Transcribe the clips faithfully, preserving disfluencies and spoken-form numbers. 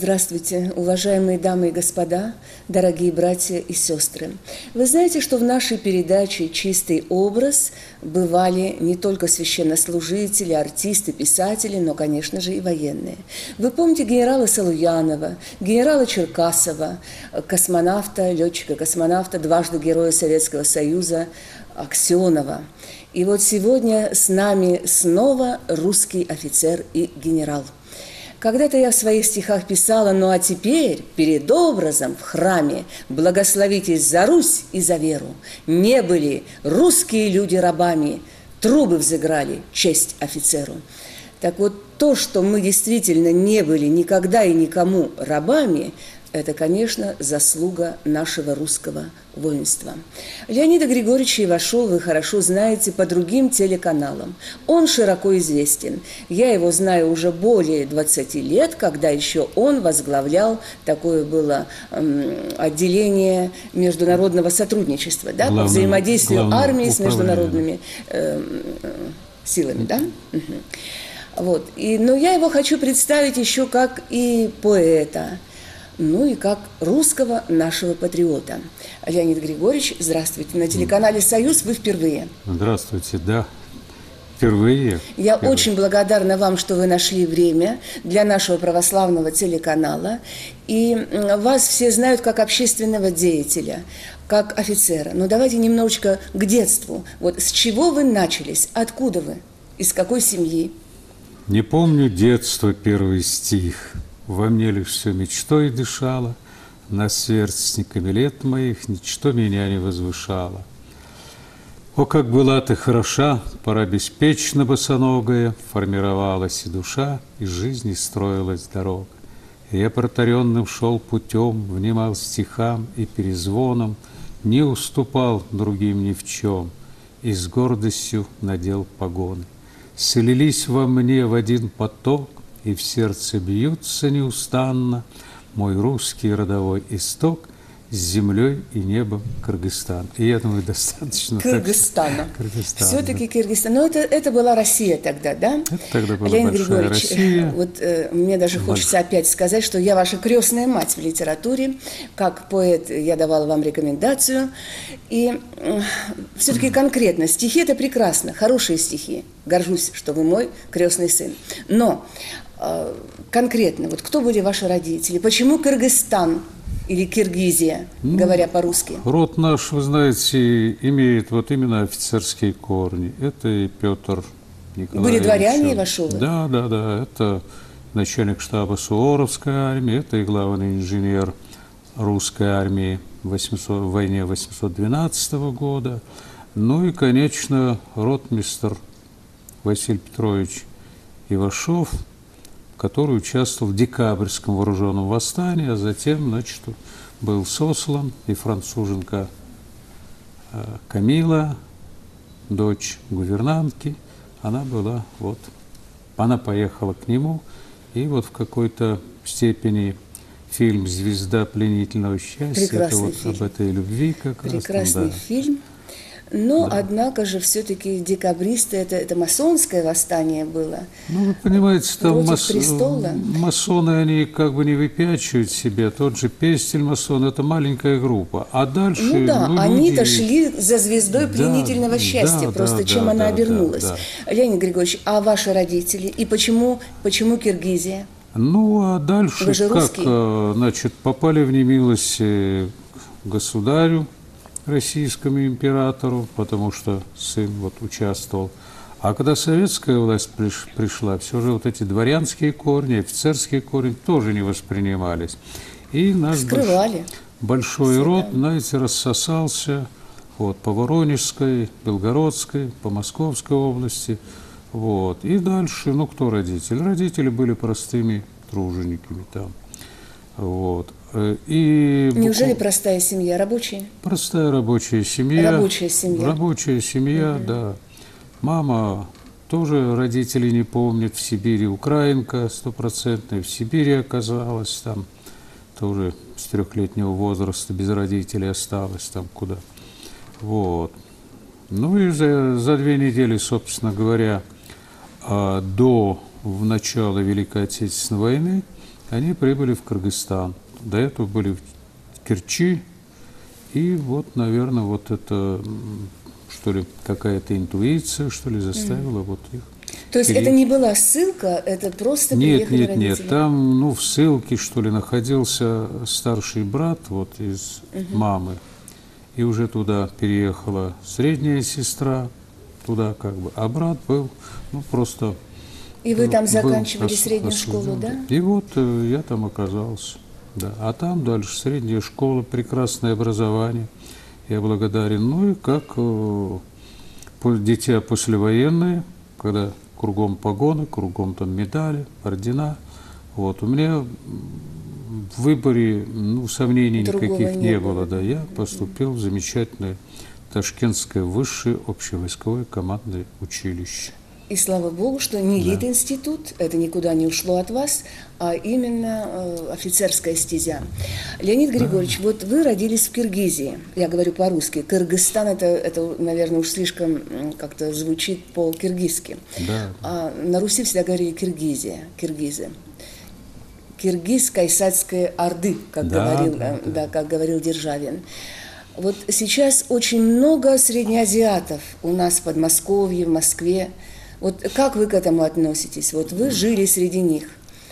Здравствуйте, уважаемые дамы и господа, дорогие братья и сестры. Вы знаете, что в нашей передаче «Чистый образ» бывали не только священнослужители, артисты, писатели, но, конечно же, и военные. Вы помните генерала Салуянова, генерала Черкасова, космонавта, летчика-космонавта, дважды Героя Советского Союза Аксенова. И вот сегодня с нами снова русский офицер и генерал. Когда-то я в своих стихах писала: «Ну а теперь перед образом в храме благословитесь за Русь и за веру. Не были русские люди рабами, трубы взыграли честь офицеру». Так вот, то, что мы действительно не были никогда и никому рабами, это, конечно, заслуга нашего русского воинства. Леонида Григорьевича Ивашова вы хорошо знаете по другим телеканалам. Он широко известен. Я его знаю уже более двадцати лет, когда еще он возглавлял, такое было эм, отделение международного сотрудничества, да, по взаимодействию армии с международными эм, силами. Да? Угу. Вот. И, но я его хочу представить еще как и поэта, ну и как русского нашего патриота. Леонид Григорьевич, здравствуйте. На телеканале «Союз» вы впервые. Здравствуйте, да, впервые. Я впервые. очень благодарна вам, что вы нашли время для нашего православного телеканала. И вас все знают как общественного деятеля, как офицера. Но давайте немножечко к детству. Вот с чего вы начались? Откуда вы? Из какой семьи? Не помню детства первый стих. Во мне лишь все мечтой дышало, над сверстниками лет моих ничто меня не возвышало. О, как была ты хороша, пора беспечно босоногая, формировалась и душа, и жизни строилась дорога. И я протаренным шел путем, внимал стихам и перезвоном, не уступал другим ни в чем, и с гордостью надел погоны. Слились во мне в один поток, и в сердце бьются неустанно мой русский родовой исток с землей и небом Кыргызстан. И я думаю, достаточно. Кыргызстана. Кыргызстан, Все-таки да. Кыргызстан. Но это, это была Россия тогда, да? Это тогда была Леонид большая Григорьевич, Россия. вот э, мне даже Больш... хочется опять сказать, что я ваша крестная мать в литературе. Как поэт я давала вам рекомендацию. И э, все-таки конкретно, стихи – это прекрасно, хорошие стихи. Горжусь, что вы мой крестный сын. Но э, конкретно, вот кто были ваши родители? Почему Кыргызстан? Или Киргизия, ну, говоря по-русски. Род наш, вы знаете, имеет вот именно офицерские корни. Это и Петр Николаевич. Были дворяне Ивашовы? Да, да, да. Это начальник штаба Суворовской армии, это и главный инженер русской армии в, восемьсот, в войне восемьсот двенадцатого года. Ну и, конечно, ротмистр Василий Петрович Ивашов, который участвовал в декабрьском вооруженном восстании, а затем, значит, был сослан, и француженка Камила, дочь гувернантки, она была, вот, она поехала к нему, и вот в какой-то степени фильм «Звезда пленительного счастья», это вот об этой любви как раз. Прекрасный да. фильм. Но, да. однако же, все-таки декабристы, это, это масонское восстание было. Ну, вы понимаете, там мас... престола. масоны, они как бы не выпячивают себя. Тот же Пестель масон – это маленькая группа. А дальше… Ну да, ну, они-то люди... шли за звездой да, пленительного счастья, да, просто да, чем да, она да, обернулась. Да, да. Леонид Григорьевич, а ваши родители? И почему, почему Киргизия? Ну, а дальше, Вы же как, русский? значит, попали в немилость к государю, российскому императору, потому что сын вот участвовал. А когда советская власть приш, пришла, все же вот эти дворянские корни, офицерские корни тоже не воспринимались. И наш Скрывали. большой Все, род, да. знаете, рассосался вот, по Воронежской, Белгородской, по Московской области. Вот. И дальше, ну, кто родители? Родители были простыми тружениками там. Вот. И Неужели букв... простая семья, рабочая? Простая рабочая семья. Рабочая семья. Рабочая семья, угу. да. Мама тоже родителей не помнит, в Сибири украинка стопроцентная, в Сибири оказалась, там тоже с трехлетнего возраста без родителей осталась, там куда. Вот. Ну и за, за две недели, собственно говоря, до начала Великой Отечественной войны они прибыли в Кыргызстан. До этого были в Керчи, и вот, наверное, вот это, что ли, какая-то интуиция, что ли, заставила mm. вот их. То есть это не была ссылка, это просто нет, приехали нет, родители? Нет, нет, там, ну, в ссылке, что ли, находился старший брат вот из угу. мамы, и уже туда переехала средняя сестра, туда как бы, а брат был, ну, просто... И вы там заканчивали ос, среднюю осужден, школу, да? И вот э, я там оказался, да. А там дальше средняя школа, прекрасное образование, я благодарен. Ну и как э, дитя послевоенное, когда кругом погоны, кругом там медали, ордена, вот, у меня в выборе, ну, сомнений Другого никаких не, не было, было, да, я поступил в замечательное Ташкентское высшее общевойсковое командное училище. И слава Богу, что не да. Литинститут, это никуда не ушло от вас, а именно э, офицерская стезя. Леонид Григорьевич, да. вот вы родились в Киргизии, я говорю по-русски, Кыргызстан, это, это, наверное, уж слишком как-то звучит по-киргизски. Да. А на Руси всегда говорили Киргизия, киргизы. Киргиз Кайсацкой Орды, как, да, говорил, да, да. Да, как говорил Державин. Вот сейчас очень много среднеазиатов у нас в Подмосковье, в Москве. Вот как вы к этому относитесь? Вот вы жили среди них.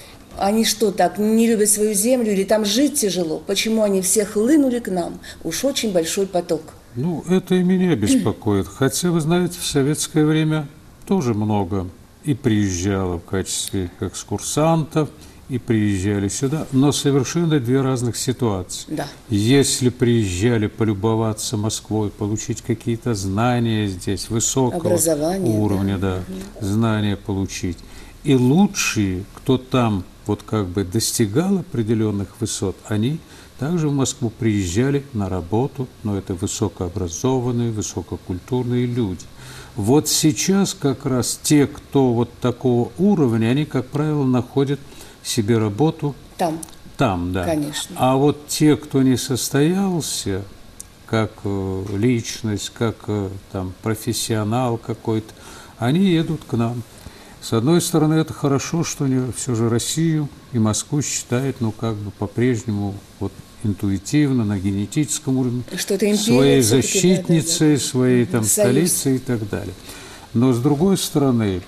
Они что, так не любят свою землю или там жить тяжело? Почему они все хлынули к нам? Уж очень большой поток. Ну, это и меня беспокоит. Хотя, вы знаете, в советское время тоже много и приезжало в качестве экскурсантов, и приезжали сюда, но совершенно две разных ситуации. Да. Если приезжали полюбоваться Москвой, получить какие-то знания здесь, высокого уровня, да, да, знания получить, и лучшие, кто там вот как бы достигал определенных высот, они также в Москву приезжали на работу, но это высокообразованные, высококультурные люди. Вот сейчас как раз те, кто вот такого уровня, они, как правило, находят себе работу там, там, да. Конечно. А вот те, кто не состоялся, как э, личность, как э, там профессионал какой-то, они едут к нам. С одной стороны, это хорошо, что они все же Россию и Москву считают, ну, как бы по-прежнему вот интуитивно, на генетическом уровне, что это своей защитницей, да, да, да. своей там Союз. столицей и так далее. Но с другой стороны,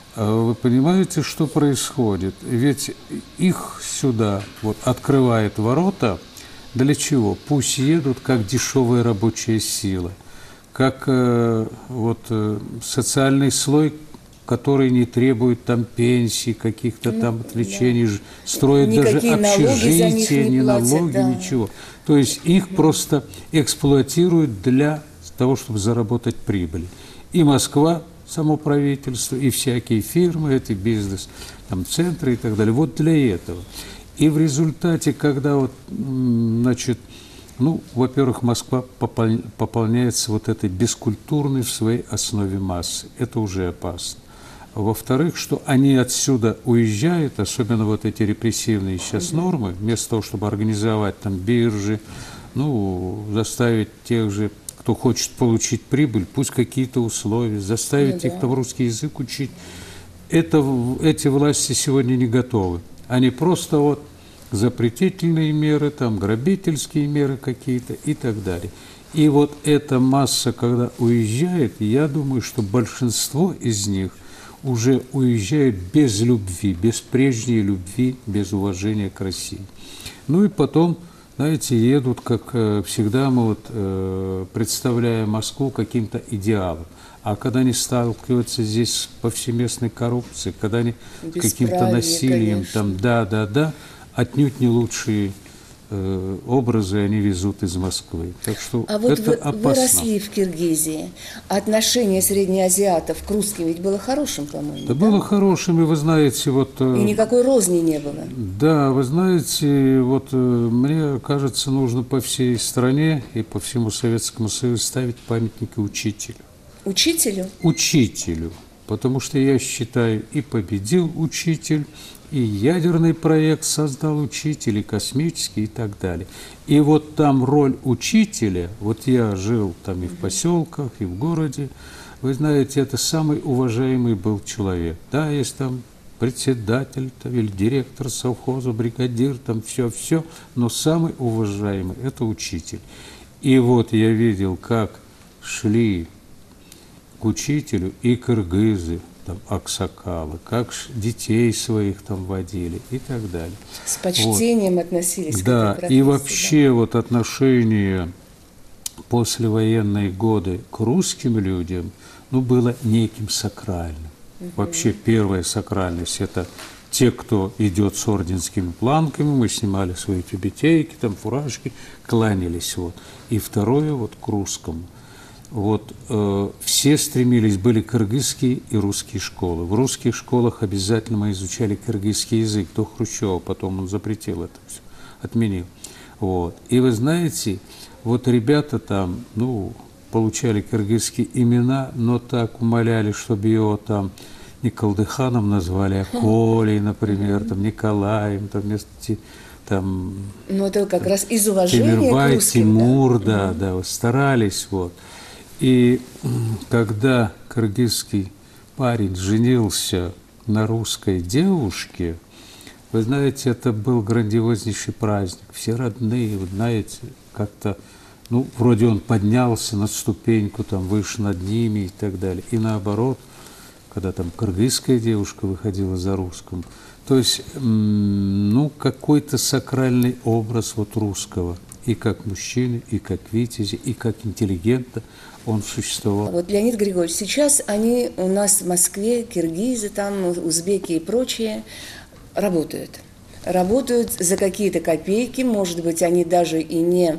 вы понимаете, что происходит? Ведь их сюда вот открывает ворота. Для чего? Пусть едут как дешевая рабочая сила, как э, вот э, социальный слой, который не требует там пенсий, каких-то ну, там отвлечений, да. строит Никакие даже общежития, ни налоги, да. ничего. То есть их да. просто эксплуатируют для того, чтобы заработать прибыль. И Москва, само правительство, и всякие фирмы, эти бизнес, там, центры и так далее. Вот для этого. И в результате, когда вот, значит, ну, во-первых, Москва пополняется вот этой бескультурной в своей основе массы. Это уже опасно. Во-вторых, что они отсюда уезжают, особенно вот эти репрессивные сейчас нормы, вместо того, чтобы организовать там биржи, ну, заставить тех же, кто хочет получить прибыль, пусть какие-то условия, заставить ну, их да. там русский язык учить. Это, эти власти сегодня не готовы. Они просто вот запретительные меры, там, грабительские меры какие-то и так далее. И вот эта масса, когда уезжает, я думаю, что большинство из них уже уезжают без любви, без прежней любви, без уважения к России. Ну и потом, знаете, едут, как всегда мы вот, э, представляем Москву каким-то идеалом. А когда они сталкиваются здесь с повсеместной коррупцией, когда они каким-то насилием, конечно. там, да, да, да, отнюдь не лучшие э, образы они везут из Москвы. Так что а вот это вы, опасно. Вы росли в Киргизии. Отношение среднеазиатов к русским ведь было хорошим, по-моему. Да, да, было хорошим, и вы знаете, вот... И никакой розни не было. Да, вы знаете, вот мне кажется, нужно по всей стране и по всему Советскому Союзу ставить памятники учителю. Учителю? Учителю. Потому что я считаю, и победил учитель, и ядерный проект создал учитель, и космический, и так далее. И вот там роль учителя, вот я жил там и в поселках, и в городе, вы знаете, это самый уважаемый был человек. Да, есть там председатель там, или директор совхоза, бригадир, там все-все, но самый уважаемый – это учитель. И вот я видел, как шли к учителю и кыргызы, там, аксакалы, как детей своих там водили и так далее. С почтением вот. Относились да, к этой профессии. И вообще да. вот отношение послевоенные годы к русским людям, ну, было неким сакральным. Угу. Вообще первая сакральность – это те, кто идет с орденскими планками, мы снимали свои тюбетейки, там, фуражки, кланялись. Вот. И второе вот к русскому. Вот, э, все стремились, были кыргызские и русские школы. В русских школах обязательно мы изучали кыргызский язык до Хрущева, потом он запретил это все, отменил. Вот. И вы знаете, вот ребята там, ну, получали кыргызские имена, но так умоляли, чтобы его там не Колдыханом назвали, а Колей, например, там, Николаем, там, вместо там... Ну, это как раз из уважения Тимирбай, к русским. Тимур, да, да, да, старались, вот. И когда кыргызский парень женился на русской девушке, вы знаете, это был грандиознейший праздник. Все родные, вы знаете, как-то, ну, вроде он поднялся на ступеньку, там, выше над ними и так далее. И наоборот, когда там кыргызская девушка выходила за русским, то есть, ну, какой-то сакральный образ вот русского, и как мужчины, и как витязи, и как интеллигента он существовал. Вот, Леонид Григорьевич, сейчас они у нас в Москве, киргизы, там, узбеки и прочие, работают. Работают за какие-то копейки, может быть, они даже и не,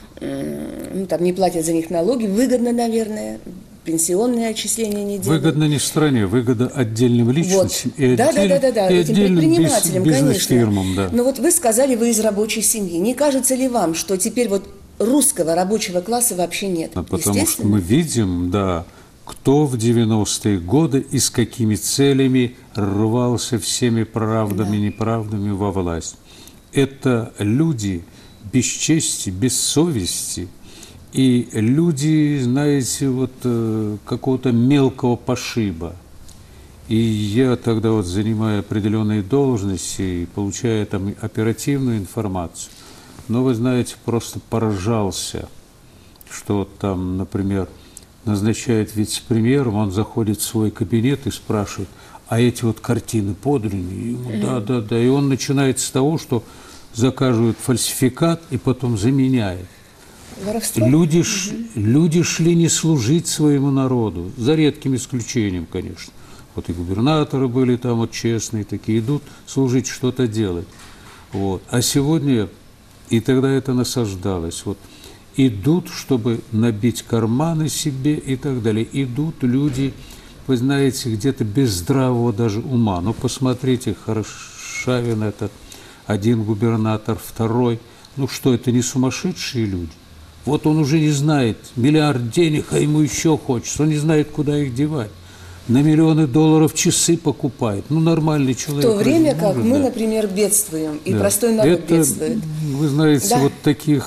ну, там, не платят за них налоги, выгодно, наверное, пенсионные отчисления не делают. Выгодно не стране, выгодно отдельным личностям вот. и, да, отдель, да, да, да, и этим отдельным предпринимателям, бизнес-фирмам. Да. Но вот вы сказали, вы из рабочей семьи. Не кажется ли вам, что теперь вот русского рабочего класса вообще нет? А потому что мы видим, да, кто в девяностые годы и с какими целями рвался всеми правдами и да. неправдами во власть. Это люди без чести, без совести. И люди, знаете, вот э, какого-то мелкого пошиба. И я тогда вот, занимая определенные должности и получая там оперативную информацию, но вы знаете, просто поражался, что там, например, назначает вице-премьером, он заходит в свой кабинет и спрашивает, а эти вот картины подлинные? Ему, да, да, да. И он начинает с того, что заказывает фальсификат и потом заменяет. Воровство? Люди, угу. ш, люди шли не служить своему народу, за редким исключением, конечно. Вот и губернаторы были там вот честные, такие идут служить, что-то делать. Вот. А сегодня, и тогда это насаждалось, вот, идут, чтобы набить карманы себе и так далее. Идут люди, вы знаете, где-то без здравого даже ума. Ну, посмотрите, Хорошавин этот, один губернатор, второй. Ну что, это не сумасшедшие люди? Вот он уже не знает, миллиард денег, а ему еще хочется, он не знает, куда их девать. На миллионы долларов часы покупает. Ну, нормальный человек. В то время как может, мы, да. например, бедствуем, и да. простой народ это, бедствует. Вы знаете, да. вот таких,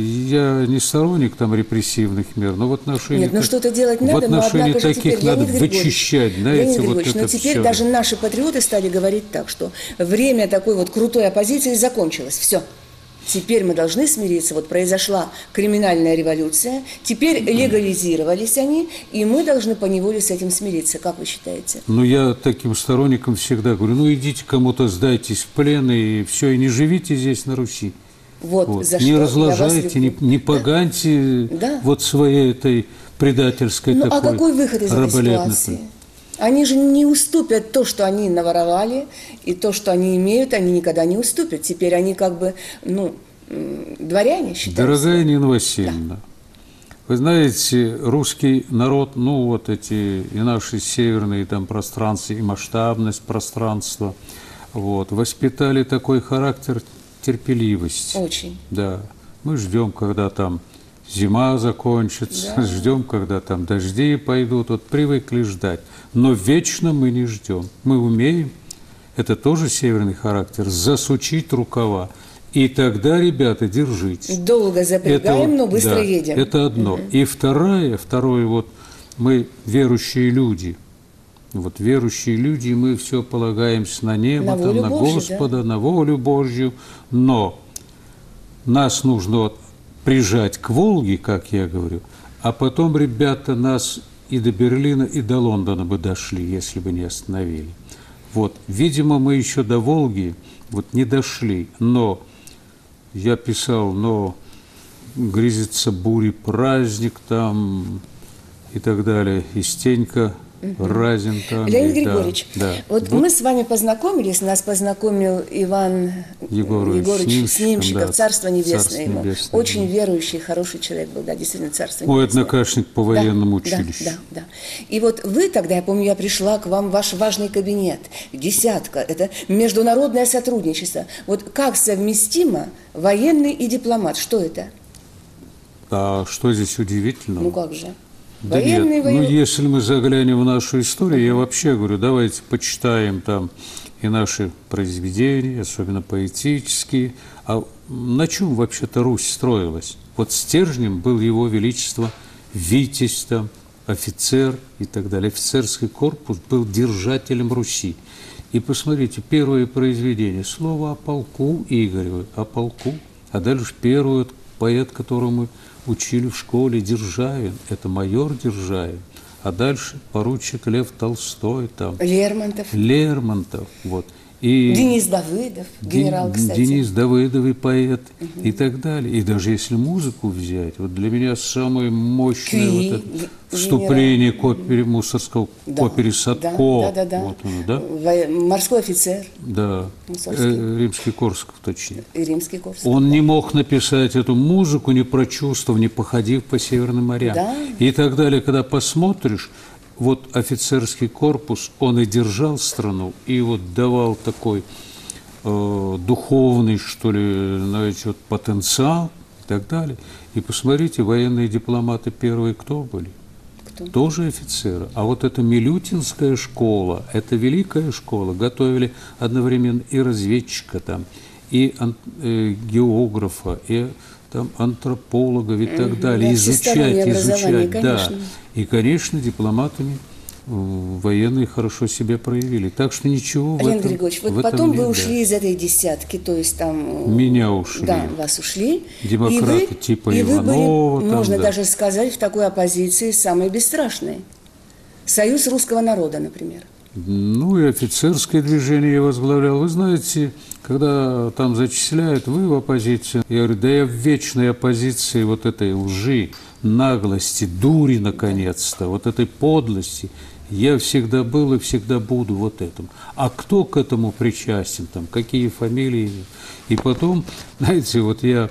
я не сторонник там репрессивных мер, но в отношении... Нет, ну что-то делать надо, в отношении но однако же таких теперь, надо Леонид вычищать, знаете, Леонид вот Григорьевич, это но теперь все. даже наши патриоты стали говорить так, что время такой вот крутой оппозиции закончилось, все. Теперь мы должны смириться, вот произошла криминальная революция, теперь легализировались они, и мы должны поневоле с этим смириться. Как вы считаете? Ну, я таким сторонникам всегда говорю, ну, идите кому-то, сдайтесь в плен, и все, и не живите здесь на Руси. Вот, вот. за не что разложайте, не, не поганьте да? вот своей этой предательской ну, такой... Ну, а какой выход из этой ситуации? Они же не уступят то, что они наворовали, и то, что они имеют, они никогда не уступят. Теперь они как бы, ну, дворяне считаются. Дорогая Нина Васильевна, да. Вы знаете, русский народ, ну, вот эти и наши северные там пространства, и масштабность пространства, вот, воспитали такой характер терпеливости. Очень. Да. Мы ждем, когда там зима закончится, да. ждем, когда там дожди пойдут, вот привыкли ждать. Но вечно мы не ждем. Мы умеем, это тоже северный характер, засучить рукава. И тогда, ребята, держитесь. Долго запрягаем, это, но быстро да, едем. Это одно. Угу. И второе, второе, вот мы верующие люди, Вот верующие люди, мы все полагаемся на небо, На там, волю на Божью, Господа, да. на волю Божью, но нас нужно вот прижать к Волге, как я говорю, а потом, ребята, нас и до Берлина, и до Лондона бы дошли, если бы не остановили. Вот, видимо, мы еще до Волги вот не дошли, но я писал, но грезится бури праздник там и так далее, и Стенька Разин там. Леонид и, Григорьевич, да, да. вот, вот мы с вами познакомились, нас познакомил Иван Егорович, Егорович Снимщиком, Снимщиков, да, Царство Небесное Царство ему. Небесное, Очень да. верующий, хороший человек был, да, действительно, Царство Мой Небесное. однокашник по военному Да, училищу. Да, да, да. И вот вы тогда, я помню, я пришла к вам в ваш важный кабинет, десятка, это международное сотрудничество. Вот как совместимо военный и дипломат, что это? А что здесь удивительного? Ну как же? Да Военный, нет, воен- ну если мы заглянем в нашу историю, я вообще говорю, давайте почитаем там и наши произведения, особенно поэтические. А на чем вообще-то Русь строилась? Вот стержнем был его величество Витязь, там, офицер и так далее. Офицерский корпус был держателем Руси. И посмотрите, первое произведение, слово о полку Игореву, о полку, а дальше первый поэт, которого мы учили в школе, Державин, это майор Державин, а дальше поручик Лев Толстой, там, Лермонтов, Лермонтов, вот. И Денис Давыдов, генерал, Ден- кстати. Денис Давыдов и поэт, и так далее. И даже если музыку взять, вот для меня самое мощное Кюи, вот это ге- вступление к опере Мусорского, Да, к опере Садко. Да, да, да. Вот оно, да? Во- Морской офицер Да, Мусорский. Э, Римский-Корсаков, точнее. и Римский Корсаков. Он не мог написать эту музыку, не прочувствовав, не походив по северным морям. Да. И так далее, когда посмотришь, вот офицерский корпус, он и держал страну, и вот давал такой э, духовный, что ли, знаете, вот потенциал и так далее. И посмотрите, военные дипломаты первые кто были? Кто? Тоже офицеры. А вот эта Милютинская школа, это великая школа, готовили одновременно и разведчика там, и ан- э, географа, и там антропологов и так Мгм. далее, Да, изучать, всестороннее образование, изучать, да. конечно. И, конечно, дипломатами э, военные хорошо себя проявили. Так что ничего в Леонид этом, Григорьевич, вот в этом потом нет, вы да. ушли из этой десятки, то есть там... э, Меня ушли. Да, вас ушли. Демократы и вы, типа и вы Иванова были, там, можно да. даже сказать, в такой оппозиции самой бесстрашной. Союз русского народа, например. Ну и офицерское движение я возглавлял. Вы знаете, когда там зачисляют, вы в оппозицию. Я говорю, да я в вечной оппозиции вот этой лжи, наглости, дури, наконец-то, вот этой подлости. Я всегда был и всегда буду вот этим. А кто к этому причастен, там, какие фамилии? И потом, знаете, вот я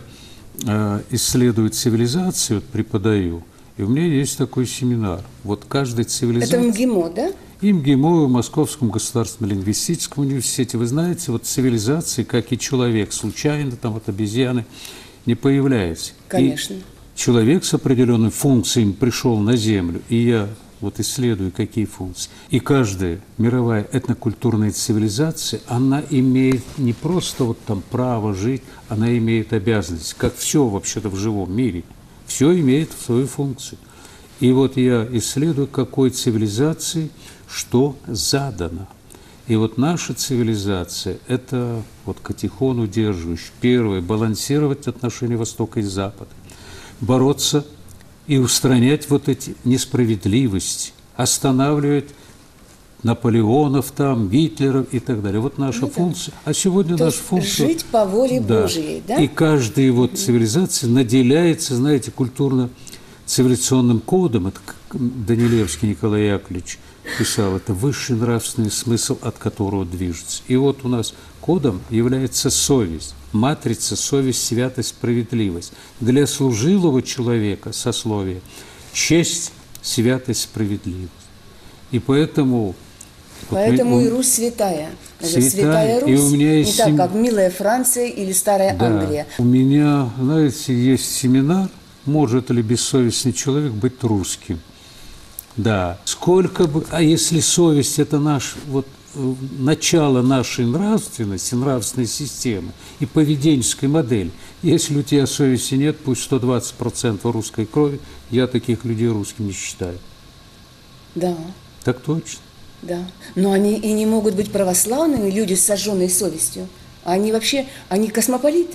э, исследую цивилизацию, вот преподаю, и у меня есть такой семинар. Вот каждой цивилизации... Это МГИМО, да? И МГИМО, в Московском государственном лингвистическом университете. Вы знаете, вот цивилизации, как и человек, случайно там от обезьяны не появляется. Конечно. И человек с определенными функциями пришел на Землю, и я вот исследую, какие функции. И каждая мировая этнокультурная цивилизация, она имеет не просто вот там право жить, она имеет обязанность, как все вообще-то в живом мире. Все имеет свою функцию. И вот я исследую, какой цивилизации что задано. И вот наша цивилизация – это вот катехон удерживающий. Первое – балансировать отношения Востока и Запада, бороться и устранять вот эти несправедливости, останавливать Наполеонов там, Гитлеров и так далее. Вот наша Ну да. функция. А сегодня То наша есть функция… жить по воле Да. Божьей, да? И каждая вот цивилизация наделяется, знаете, культурно-цивилизационным кодом. Это как Данилевский Николай Яковлевич писал, это высший нравственный смысл, от которого движется. И вот у нас кодом является совесть, матрица, совесть, святость, справедливость. Для служилого человека, сословия, честь, святость, справедливость. И поэтому… Поэтому вот, и Русь святая. Это Святая, святая Русь. и у меня Не есть так, сем- как милая Франция или старая Да. Англия. У меня, знаете, есть семинар, может ли бессовестный человек быть русским. Да, сколько бы, а если совесть – это наш, вот, э, начало нашей нравственности, нравственной системы и поведенческой модели. Если у тебя совести нет, пусть сто двадцать процентов русской крови, я таких людей русским не считаю. Да. Так точно. Да. Но они и не могут быть православными, люди с сожженной совестью. Они вообще, они космополиты.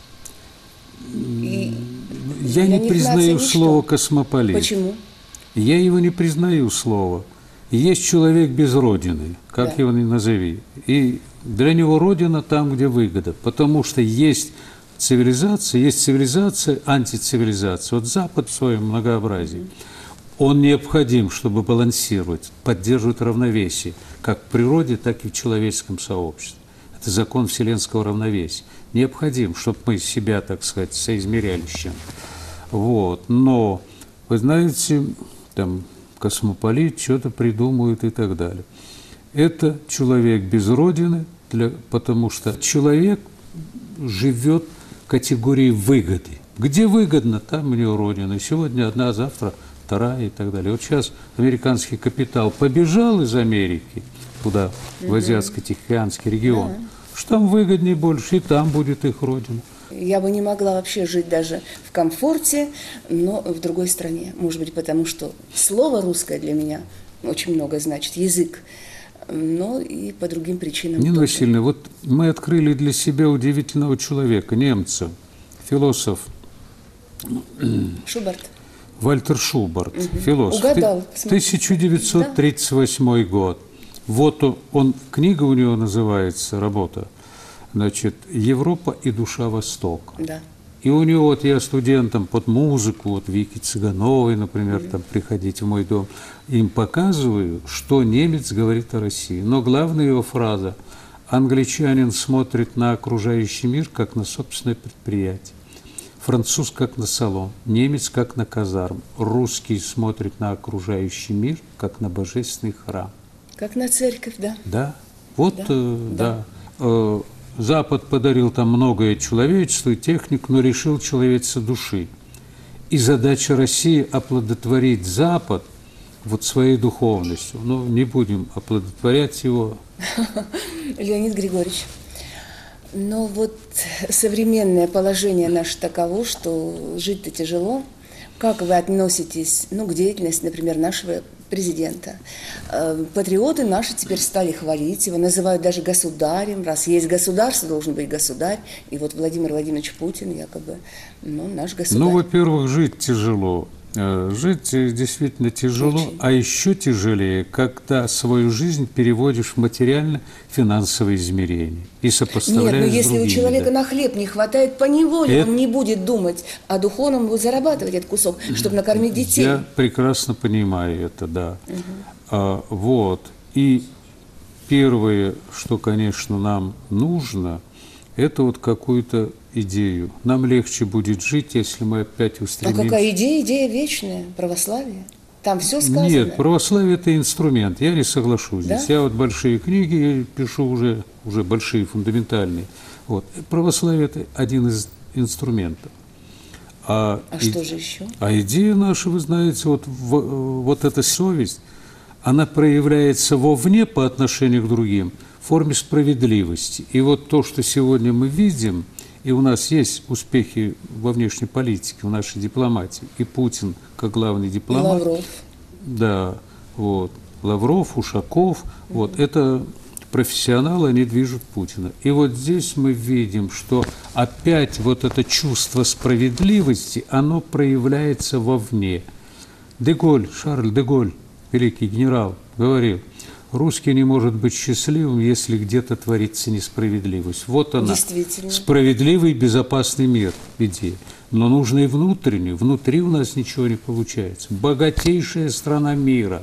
И я не признаю слово «космополит». Почему? Я его не признаю слово. Есть человек без родины, как да. его ни назови. И для него родина там, где выгода. Потому что есть цивилизация, есть цивилизация, антицивилизация. Вот Запад в своем многообразии. Он необходим, чтобы балансировать, поддерживать равновесие, как в природе, так и в человеческом сообществе. Это закон вселенского равновесия. Необходим, чтобы мы себя, так сказать, соизмеряли с чем-то. Вот. Но, вы знаете, там космополит что-то придумывает и так далее. Это человек без родины, для, потому что человек живет в категории выгоды. Где выгодно, там у него родина. Сегодня одна, завтра вторая и так далее. Вот сейчас американский капитал побежал из Америки туда, в Азиатско-Тихоокеанский регион, да. Что там выгоднее больше, и там будет их родина. Я бы не могла вообще жить даже в комфорте, но в другой стране. Может быть, потому что слово русское для меня очень много значит, язык, но и по другим причинам. Нина Васильевна, вот мы открыли для себя удивительного человека, немца, философ. Шубарт. Вальтер Шубарт, угу. Философ. Угадал. тысяча девятьсот тридцать восьмой да. год. Вот он, книга у него называется, работа, значит, «Европа и душа Востока». Да. И у него, вот я студентам под музыку, вот Вики Цыгановой, например, mm-hmm. там приходите в мой дом, им показываю, что немец говорит о России. Но главная его фраза: англичанин смотрит на окружающий мир, как на собственное предприятие. Француз как на салон, немец как на казарм, русский смотрит на окружающий мир, как на божественный храм. Как на церковь, да. Да, вот, да. Э, да. да. Э, Запад подарил там многое человечеству и технику, но лишил человечества души. И задача России – оплодотворить Запад вот своей духовностью. Но не будем оплодотворять его. Леонид Григорьевич, но вот современное положение наше таково, что жить-то тяжело. Как вы относитесь, ну, к деятельности, например, нашего президента? Патриоты наши теперь стали хвалить его, называют даже государем. Раз есть государство, должен быть государь. И вот Владимир Владимирович Путин якобы, ну, наш государь. Ну, во-первых, жить тяжело. Жить действительно тяжело, очень. А еще тяжелее, когда свою жизнь переводишь в материально-финансовые измерения и сопоставляешь. Нет, но если другими, у человека да. на хлеб не хватает, поневоле Это... он не будет думать о духовном, будет зарабатывать этот кусок, чтобы накормить детей. Я прекрасно понимаю это, да. Угу. А, вот. И первое, что, конечно, нам нужно, это вот какую-то идею. Нам легче будет жить, если мы опять устремимся. А какая идея? Идея вечная, православие. Там все сказано. Нет, православие – это инструмент. Я не соглашусь да? здесь. Я вот большие книги пишу уже, уже большие, фундаментальные. Вот. Православие – это один из инструментов. А, а и, что же еще? А идея наша, вы знаете, вот, в, вот эта совесть, она проявляется вовне по отношению к другим в форме справедливости. И вот то, что сегодня мы видим, и у нас есть успехи во внешней политике, в нашей дипломатии, и Путин как главный дипломат. И Лавров. Да, вот. Лавров, Ушаков, mm-hmm. вот, это профессионалы, они движут Путина. И вот здесь мы видим, что опять вот это чувство справедливости, оно проявляется вовне. Де-Голь, Шарль де-Голь, великий генерал, говорил: русский не может быть счастливым, если где-то творится несправедливость. Вот она, справедливый, безопасный мир, идея. Но нужно и внутреннюю. Внутри у нас ничего не получается. Богатейшая страна мира,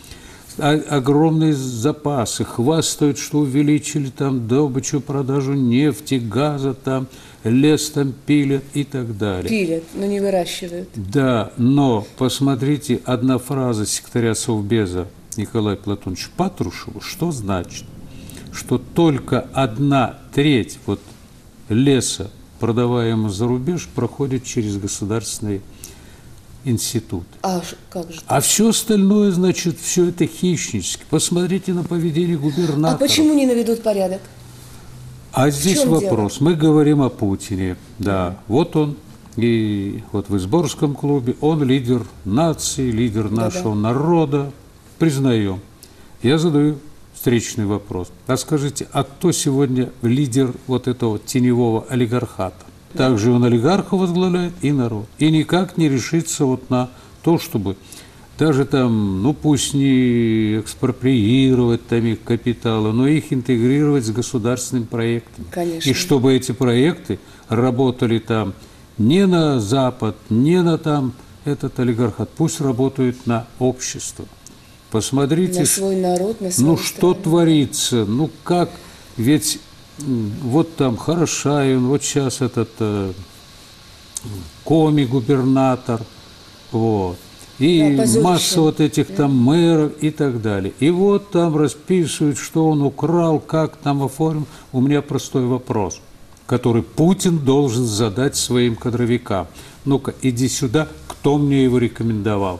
огромные запасы, хвастают, что увеличили там добычу, продажу нефти, газа, там лес там пилят и так далее. Пилят, но не выращивают. Да, но посмотрите, одна фраза секретаря Совбеза Николая Платоновича Патрушева, что значит? Что только одна треть вот леса, продаваемого за рубеж, проходит через государственные институты. А как же? А все остальное, значит, все это хищнически. Посмотрите на поведение губернаторов. А почему не наведут порядок? А здесь вопрос. Дело? Мы говорим о Путине. Да, вот он. И вот в Изборском клубе он лидер нации, лидер нашего Да-да. народа. Признаем. Я задаю встречный вопрос. А скажите, а кто сегодня лидер вот этого теневого олигархата? Также он олигарха возглавляет и народ. И никак не решится вот на то, чтобы даже там, ну пусть не экспроприировать там их капиталы, но их интегрировать с государственным проектом. Конечно. И чтобы эти проекты работали там не на Запад, не на там этот олигархат, пусть работают на общество. Посмотрите, на свой народ, на свою ну что страну. творится, ну как, ведь вот там Хорошавин, вот сейчас этот э, коми-губернатор, вот, и Да, масса вот этих там мэров и так далее. И вот там расписывают, что он украл, как там оформил. У меня простой вопрос, который Путин должен задать своим кадровикам. Ну-ка, иди сюда, кто мне его рекомендовал?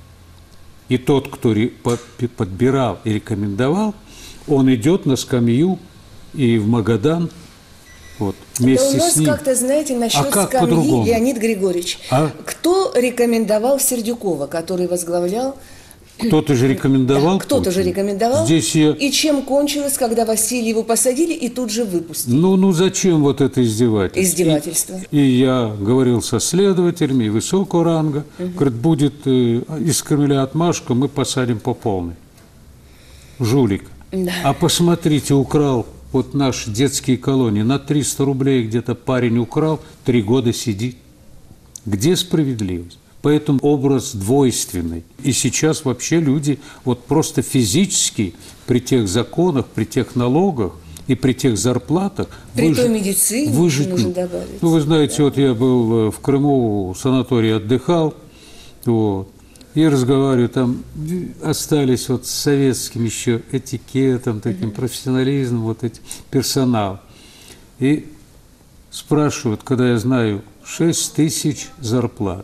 И тот, кто подбирал и рекомендовал, он идет на скамью и в Магадан, вот, вместе Это у нас с ним. как-то, знаете, насчет а как скамьи, по-другому? Леонид Григорьевич, А? кто рекомендовал Сердюкова, который возглавлял? Кто-то же рекомендовал. Да, кто-то же Путина. рекомендовал. Здесь я... И чем кончилось, когда Васильеву посадили и тут же выпустили? Ну, ну зачем вот это издевательство? Издевательство. И, и я говорил со следователями и высокого ранга, угу. Говорит, будет э, из Кремля отмашка, мы посадим по полной. Жулик. Да. А посмотрите, украл вот наши детские колонии, на триста рублей где-то парень украл, три года сидит. Где справедливость? Поэтому образ двойственный. И сейчас вообще люди вот просто физически при тех законах, при тех налогах и при тех зарплатах при выжить, той медицине выжить нужно добавить. Ну, вы знаете, да. Вот я был в Крыму, в санатории отдыхал, вот, и разговариваю, там остались вот с советским еще этикетом, таким uh-huh. профессионализмом, вот эти персонал. И спрашивают, когда я знаю, шесть тысяч зарплат.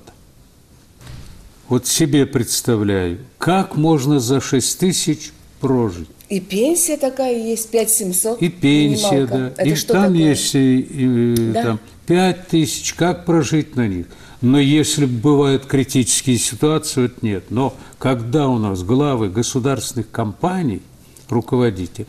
Вот себе представляю, как можно за шесть тысяч прожить. И пенсия такая есть, пять семьсот. И пенсия, минималка. Да. Это и что там такое? есть и, и, да? там, пять тысяч, как прожить на них. Но если бывают критические ситуации, вот нет. Но когда у нас главы государственных компаний, руководитель,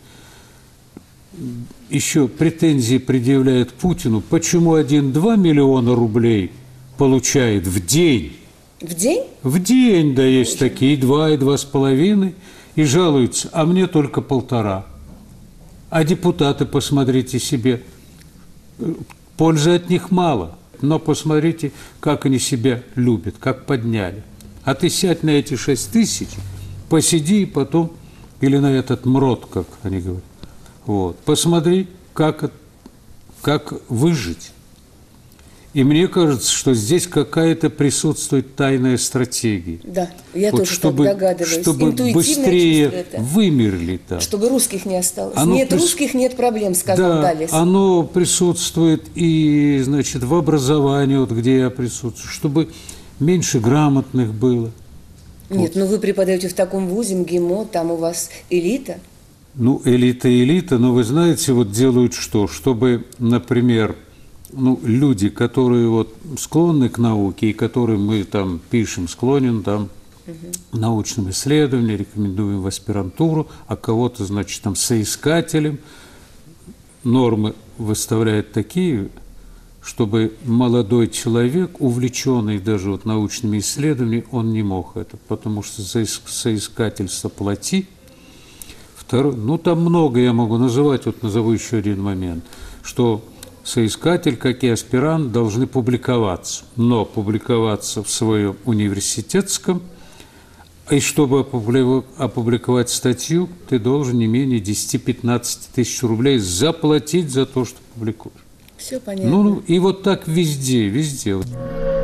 еще претензии предъявляют Путину, почему один-два миллиона рублей получает в день. В день? В день, да, есть Очень. такие, два и два с половиной, и жалуются, а мне только полтора. А депутаты, посмотрите себе, пользы от них мало, но посмотрите, как они себя любят, как подняли. А ты сядь на эти шесть тысяч, посиди и потом, или на этот МРОТ, как они говорят, вот, посмотри, как, как выжить. И мне кажется, что здесь какая-то присутствует тайная стратегия. Да, я вот тоже чтобы, так догадываюсь. Чтобы быстрее вымерли там. Чтобы русских не осталось. Оно нет прис... русских, нет проблем, сказал да, Даллес. Оно присутствует и, значит, в образовании, вот где я присутствую, чтобы меньше грамотных было. Нет, вот. Ну вы преподаете в таком вузе, МГИМО, там у вас элита. Ну, элита, элита, но вы знаете, вот делают что? Чтобы, например... Ну, люди, которые вот склонны к науке, и которым мы там пишем, склонен там угу. научным исследованиям, рекомендуем в аспирантуру, а кого-то, значит, там соискателем, нормы выставляют такие, чтобы молодой человек, увлеченный даже вот научными исследованиями, он не мог это, потому что соискательство плати. Второе, ну, там много я могу называть, вот назову еще один момент, что соискатель, как и аспирант, должны публиковаться, но публиковаться в своем университетском, и чтобы опубликовать статью, ты должен не менее десяти-пятнадцати тысяч рублей заплатить за то, что публикуешь. Все понятно. Ну, и вот так везде, везде.